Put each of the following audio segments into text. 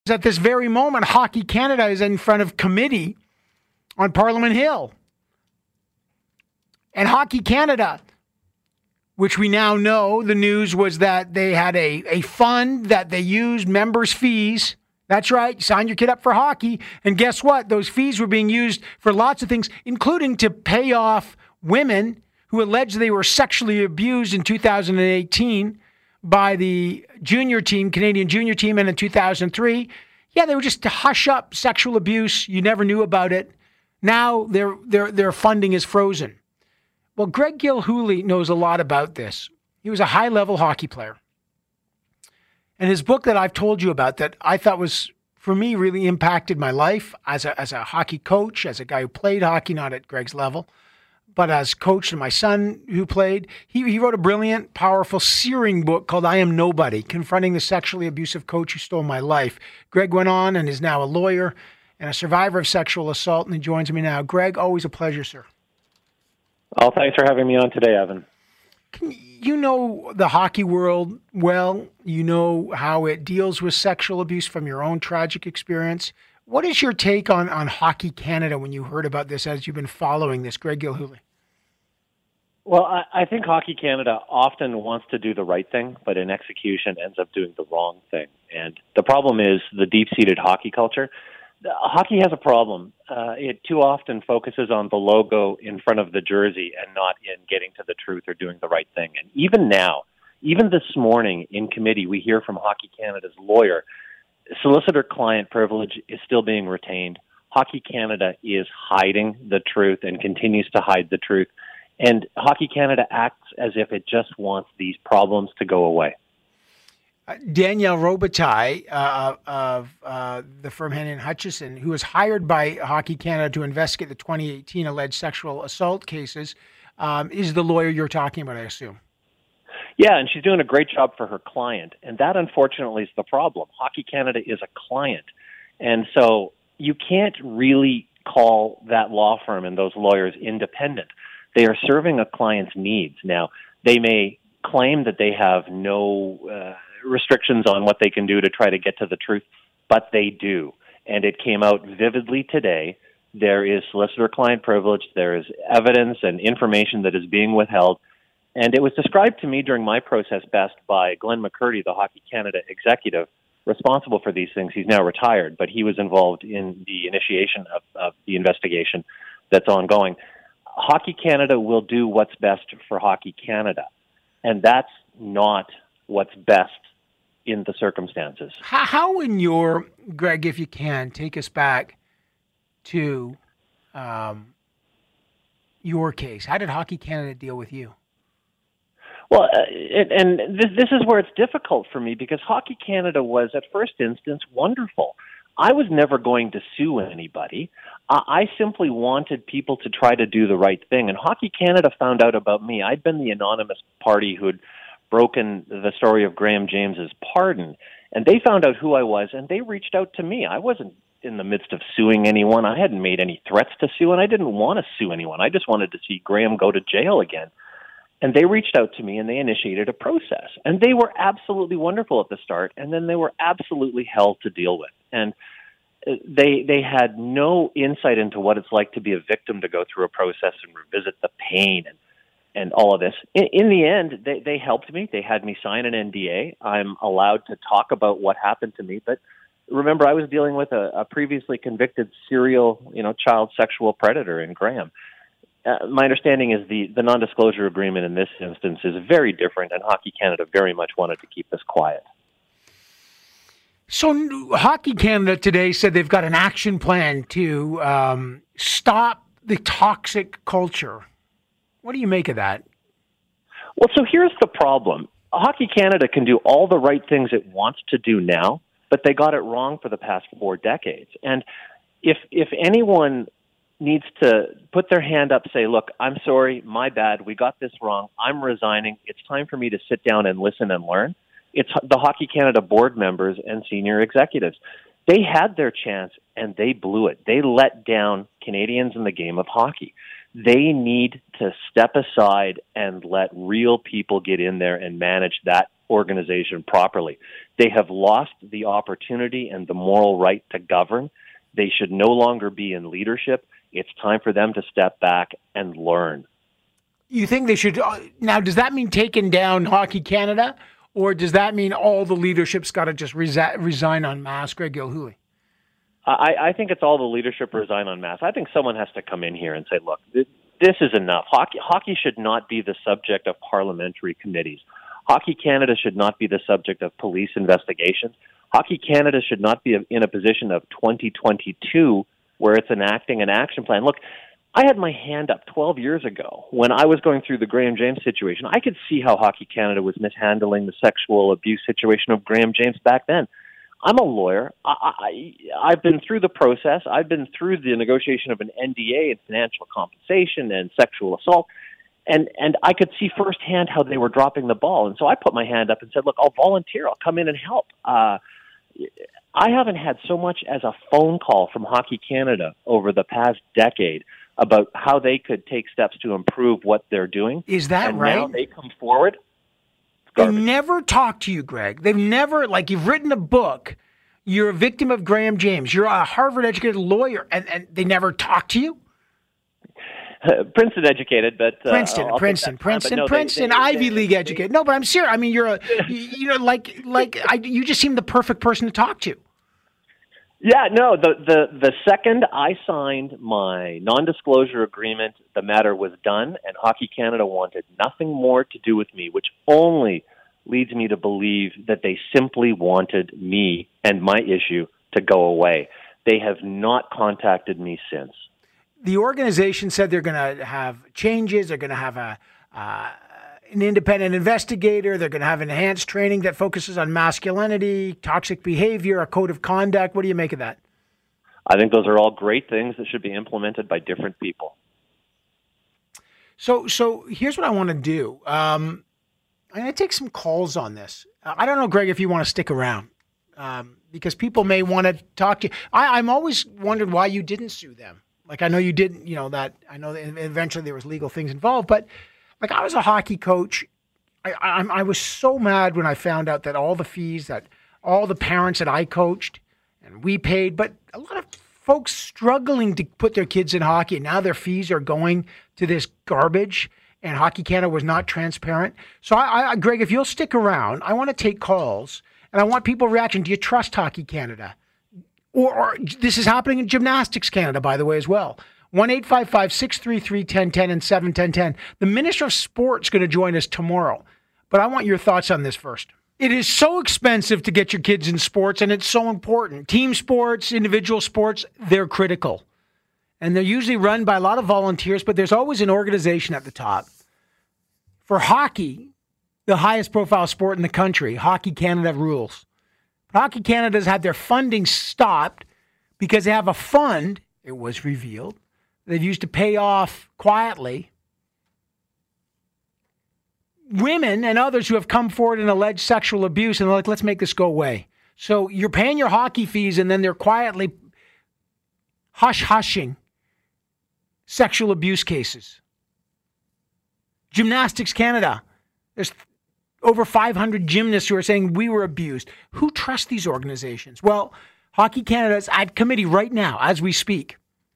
At this very moment, Hockey Canada is in front of committee on Parliament Hill. And Hockey Canada, which we now know, the news was that they had a fund that they used, members' fees. That's right, you sign your kid up for hockey. And guess what? Those fees were being used for lots of things, including to pay off women who alleged they were sexually abused in 2018 by the junior team, Canadian junior team, and in 2003. Yeah, they were just to hush up sexual abuse. You never knew about it. Now their funding is frozen. Well, Greg Gilhooly knows a lot about this. He was a high-level hockey player. And his book that I've told you about that I thought was, for me, really impacted my life as a hockey coach, as a guy who played hockey, not at Greg's level, but as coach to my son who played. He wrote a brilliant, powerful, searing book called I Am Nobody, confronting the sexually abusive coach who stole my life. Greg went on and is now a lawyer and a survivor of sexual assault, and he joins me now. Greg, always a pleasure, sir. Oh, thanks for having me on today, Evan. You know the hockey world well. You know how it deals with sexual abuse from your own tragic experience. What is your take on Hockey Canada when you heard about this as you've been following this, Greg Gilhooly? Well, I think Hockey Canada often wants to do the right thing, but in execution ends up doing the wrong thing. And the problem is the deep-seated hockey culture. Hockey has a problem. It too often focuses on the logo in front of the jersey and not in getting to the truth or doing the right thing. And even now, even this morning in committee, we hear from Hockey Canada's lawyer, solicitor-client privilege is still being retained. Hockey Canada is hiding the truth and continues to hide the truth. And Hockey Canada acts as if it just wants these problems to go away. Danielle Robitaille of the firm Henry & Hutchison, who was hired by Hockey Canada to investigate the 2018 alleged sexual assault cases, is the lawyer you're talking about, I assume. Yeah, and she's doing a great job for her client. And that, unfortunately, is the problem. Hockey Canada is a client. And so you can't really call that law firm and those lawyers independent. They are serving a client's needs. Now, they may claim that they have no restrictions on what they can do to try to get to the truth, but they do. And it came out vividly today. There is solicitor-client privilege. There is evidence and information that is being withheld. And it was described to me during my process best by Glenn McCurdy, the Hockey Canada executive responsible for these things. He's now retired, but he was involved in the initiation of the investigation that's ongoing. Hockey Canada will do what's best for Hockey Canada, and that's not what's best in the circumstances. How in your, Greg, if you can, take us back to your case. How did Hockey Canada deal with you? Well, this is where it's difficult for me because Hockey Canada was, at first instance, wonderful. I was never going to sue anybody. I simply wanted people to try to do the right thing. And Hockey Canada found out about me. I'd been the anonymous party who'd broken the story of Graham James's pardon. And they found out who I was, and they reached out to me. I wasn't in the midst of suing anyone. I hadn't made any threats to sue, and I didn't want to sue anyone. I just wanted to see Graham go to jail again. And they reached out to me, and they initiated a process. And they were absolutely wonderful at the start, and then they were absolutely hell to deal with. And they had no insight into what it's like to be a victim, to go through a process and revisit the pain and all of this. In the end, they helped me. They had me sign an NDA. I'm allowed to talk about what happened to me. But remember, I was dealing with a previously convicted serial, child sexual predator in Graham. My understanding is the non-disclosure agreement in this instance is very different, and Hockey Canada very much wanted to keep this quiet. So Hockey Canada today said they've got an action plan to stop the toxic culture. What do you make of that? Well, so here's the problem. Hockey Canada can do all the right things it wants to do now, but they got it wrong for the past 4 decades. And if anyone needs to put their hand up, say, look, I'm sorry, my bad, we got this wrong, I'm resigning, it's time for me to sit down and listen and learn, it's the Hockey Canada board members and senior executives. They had their chance, and they blew it. They let down Canadians in the game of hockey. They need to step aside and let real people get in there and manage that organization properly. They have lost the opportunity and the moral right to govern. They should no longer be in leadership. It's time for them to step back and learn. You think they should now? Does that mean taking down Hockey Canada, or does that mean all the leadership's got to just resign en masse? Greg Gilhooly. I think it's all the leadership resign en masse. I think someone has to come in here and say, look, this is enough. Hockey should not be the subject of parliamentary committees. Hockey Canada should not be the subject of police investigations. Hockey Canada should not be in a position of 2022 where it's enacting an action plan. Look, I had my hand up 12 years ago when I was going through the Graham James situation. I could see how Hockey Canada was mishandling the sexual abuse situation of Graham James back then. I'm a lawyer. I've been through the process. I've been through the negotiation of an NDA and financial compensation and sexual assault. And I could see firsthand how they were dropping the ball. And so I put my hand up and said, look, I'll volunteer. I'll come in and help. I haven't had so much as a phone call from Hockey Canada over the past decade about how they could take steps to improve what they're doing. Is that and right? Now they come forward. They never talk to you, Greg. They've never, like, you've written a book. You're a victim of Graham James. You're a Harvard-educated lawyer, and they never talk to you? Princeton educated, but Princeton, Ivy League educated. No, but I'm serious. I mean, you're you just seem the perfect person to talk to. Yeah, no. The second I signed my non-disclosure agreement, the matter was done, and Hockey Canada wanted nothing more to do with me, which only leads me to believe that they simply wanted me and my issue to go away. They have not contacted me since. The organization said they're going to have changes. They're going to have an independent investigator. They're going to have enhanced training that focuses on masculinity, toxic behavior, a code of conduct. What do you make of that? I think those are all great things that should be implemented by different people. So here's what I want to do. I'm going to take some calls on this. I don't know, Greg, if you want to stick around because people may want to talk to you. I'm always wondered why you didn't sue them. Like, I know you didn't, that I know that eventually there was legal things involved, but like, I was a hockey coach. I was so mad when I found out that all the fees that all the parents that I coached and we paid, but a lot of folks struggling to put their kids in hockey, and now their fees are going to this garbage, and Hockey Canada was not transparent. So, Greg, if you'll stick around, I want to take calls, and I want people reaction. Do you trust Hockey Canada? Or this is happening in Gymnastics Canada, by the way, as well. 1-855-633-1010 and 71010. The Minister of Sport's going to join us tomorrow. But I want your thoughts on this first. It is so expensive to get your kids in sports, and it's so important. Team sports, individual sports, they're critical. And they're usually run by a lot of volunteers, but there's always an organization at the top. For hockey, the highest profile sport in the country, Hockey Canada rules. Hockey Canada's had their funding stopped because they have a fund, it was revealed, they've used to pay off quietly women and others who have come forward and alleged sexual abuse, and they're like, let's make this go away. So you're paying your hockey fees, and then they're quietly hushing sexual abuse cases. Gymnastics Canada, there's over 500 gymnasts who are saying we were abused. Who trusts these organizations? Well, Hockey Canada's at committee right now as we speak.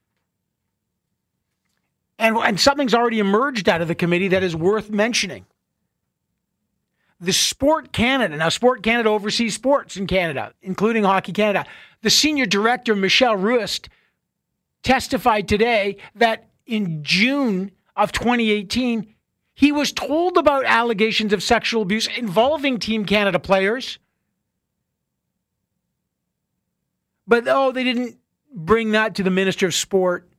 And something's already emerged out of the committee that is worth mentioning. The Sport Canada, now Sport Canada oversees sports in Canada, including Hockey Canada. The senior director, Michelle Rust, testified today that in June of 2018, he was told about allegations of sexual abuse involving Team Canada players. But, they didn't bring that to the Minister of Sport.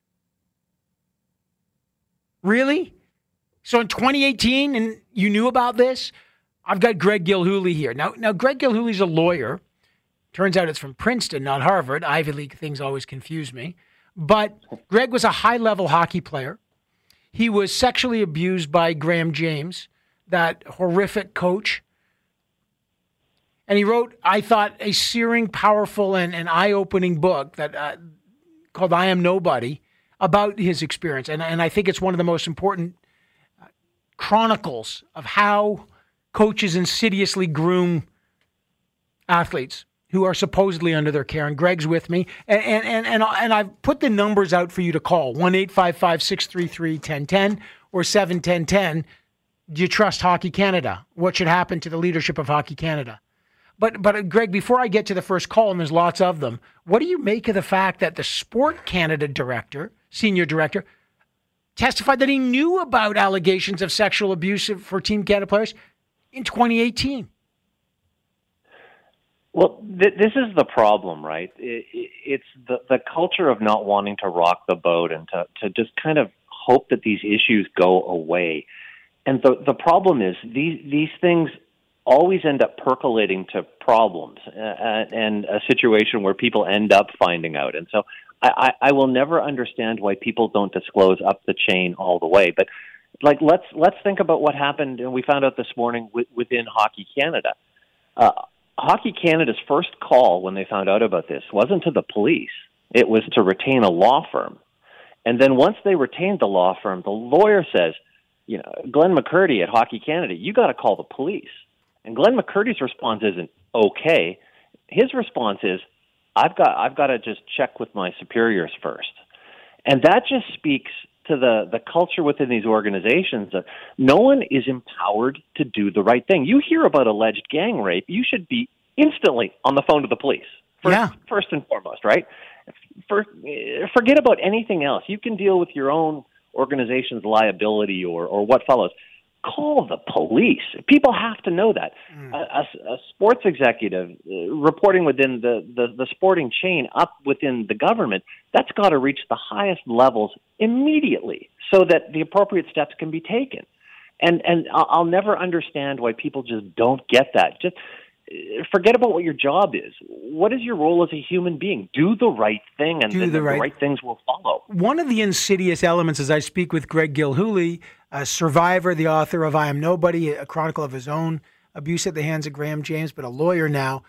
Really? So in 2018, and you knew about this? I've got Greg Gilhooly here. Now, Greg Gilhooly's a lawyer. Turns out it's from Princeton, not Harvard. Ivy League things always confuse me. But Greg was a high-level hockey player. He was sexually abused by Graham James, that horrific coach. And he wrote, I thought, a searing, powerful, and eye-opening book that called I Am Nobody about his experience. And I think it's one of the most important chronicles of how coaches insidiously groom athletes who are supposedly under their care. And Greg's with me. And I've put the numbers out for you to call, 1-855-633-1010 or 71010. Do you trust Hockey Canada? What should happen to the leadership of Hockey Canada? But Greg, before I get to the first call, and there's lots of them, what do you make of the fact that the Sport Canada director, senior director, testified that he knew about allegations of sexual abuse for Team Canada players in 2018? Well, this is the problem, right? It's the culture of not wanting to rock the boat and to just kind of hope that these issues go away. And the problem is these things always end up percolating to problems and a situation where people end up finding out. And so I will never understand why people don't disclose up the chain all the way. But like let's think about what happened, and we found out this morning within Hockey Canada. Hockey Canada's first call when they found out about this wasn't to the police. It was to retain a law firm. And then once they retained the law firm, the lawyer says, Glenn McCurdy at Hockey Canada, you got to call the police. And Glenn McCurdy's response isn't okay. His response is, I've got to just check with my superiors first. And that just speaks to the culture within these organizations that no one is empowered to do the right thing. You hear about alleged gang rape, you should be instantly on the phone to the police. First and foremost, right? Forget about anything else. You can deal with your own organization's liability or what follows. Call the police. People have to know that. A sports executive reporting within the sporting chain up within the government, that's got to reach the highest levels immediately so that the appropriate steps can be taken. And I'll never understand why people just don't get that. Just forget about what your job is. What is your role as a human being? Do the right thing, and then the right things will follow. One of the insidious elements, as I speak with Greg Gilhooly, a survivor, the author of I Am Nobody, a chronicle of his own abuse at the hands of Graham James, but a lawyer now,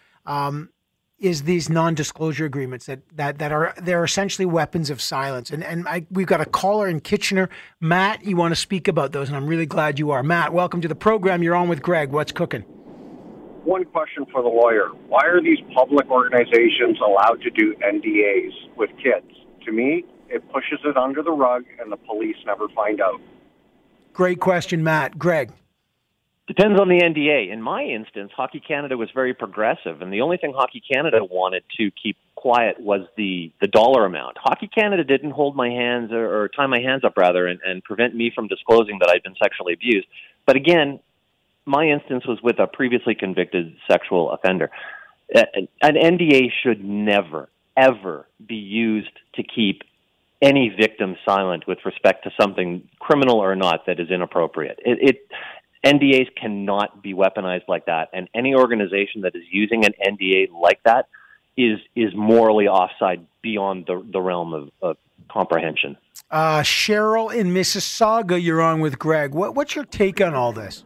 is these non-disclosure agreements they're essentially weapons of silence. And we've got a caller in Kitchener. Matt, you want to speak about those, and I'm really glad you are. Matt, welcome to the program. You're on with Greg. What's cooking? One question for the lawyer. Why are these public organizations allowed to do NDAs with kids? To me, it pushes it under the rug and the police never find out. Great question, Matt. Greg? Depends on the NDA. In my instance, Hockey Canada was very progressive, and the only thing Hockey Canada wanted to keep quiet was the dollar amount. Hockey Canada didn't hold my hands or tie my hands up, rather, and prevent me from disclosing that I'd been sexually abused. But again, my instance was with a previously convicted sexual offender. An NDA should never, ever be used to keep any victim silent with respect to something criminal or not that is inappropriate. NDAs cannot be weaponized like that, and any organization that is using an NDA like that is morally offside beyond the realm of comprehension. Cheryl in Mississauga, you're on with Greg. What's your take on all this?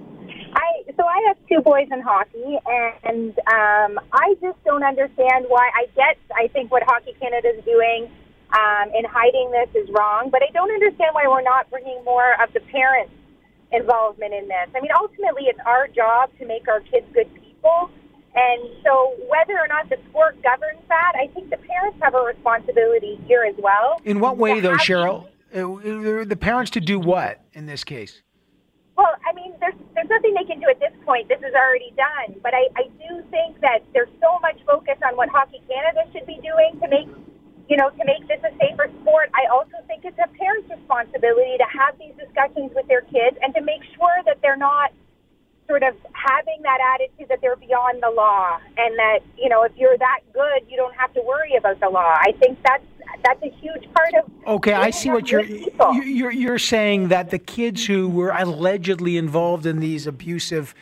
I have two boys in hockey, and I just don't understand why. I think what Hockey Canada is doing in hiding this is wrong, but I don't understand why we're not bringing more of the parents' involvement in this. I mean, ultimately, it's our job to make our kids good people, and so whether or not the sport governs that, I think the parents have a responsibility here as well. In what way, though, Cheryl? The parents to do what in this case? Well, I mean, there's nothing they can do at this point. This is already done. But I do think that there's so much focus on what Hockey Canada should be doing to make this a safer sport. I also think it's a parent's responsibility to have these discussions with their kids and to make sure that they're not sort of having that attitude that they're beyond the law and that, if you're that good, you don't have to worry about the law. I think that's a huge part of. Okay, I see what you're saying, that the kids who were allegedly involved in these abusive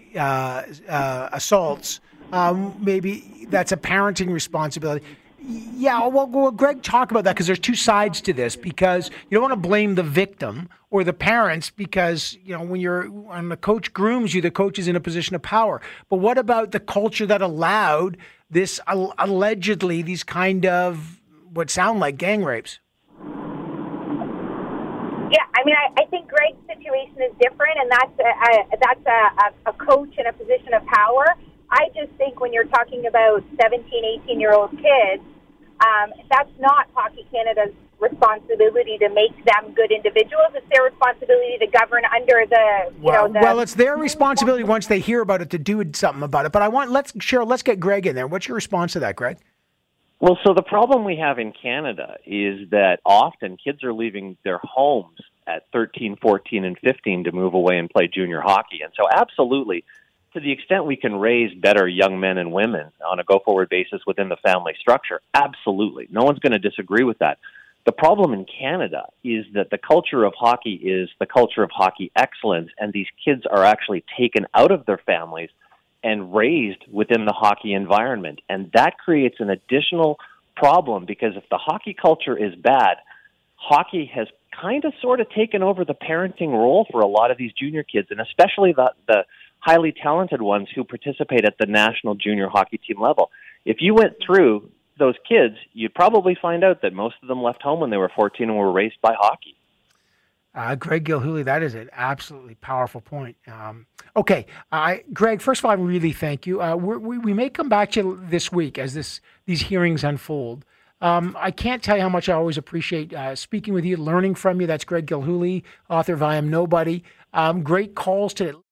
assaults, maybe that's a parenting responsibility. Yeah, well, Greg, talk about that, because there's two sides to this, because you don't want to blame the victim or the parents, because, when the coach grooms you, the coach is in a position of power. But what about the culture that allowed this, allegedly, these kind of what sound like gang rapes? Yeah, I mean, I think Greg's situation is different, and that's a coach in a position of power. I just think when you're talking about 17, 18-year-old kids, that's not Hockey Canada's responsibility to make them good individuals. It's their responsibility to govern under the, well, it's their responsibility once they hear about it to do something about it. But let's get Greg in there. What's your response to that, Greg? Well, so the problem we have in Canada is that often kids are leaving their homes at 13, 14, and 15 to move away and play junior hockey. And so absolutely, to the extent we can raise better young men and women on a go-forward basis within the family structure, absolutely. No one's going to disagree with that. The problem in Canada is that the culture of hockey is the culture of hockey excellence, and these kids are actually taken out of their families and raised within the hockey environment. And that creates an additional problem, because if the hockey culture is bad, hockey has kind of sort of taken over the parenting role for a lot of these junior kids, and especially the highly talented ones who participate at the national junior hockey team level. If you went through those kids, you'd probably find out that most of them left home when they were 14 and were raised by hockey. Greg Gilhooly, that is an absolutely powerful point. Okay, Greg, first of all, I really thank you. We may come back to you this week as these hearings unfold. I can't tell you how much I always appreciate speaking with you, learning from you. That's Greg Gilhooly, author of I Am Nobody. Great calls today.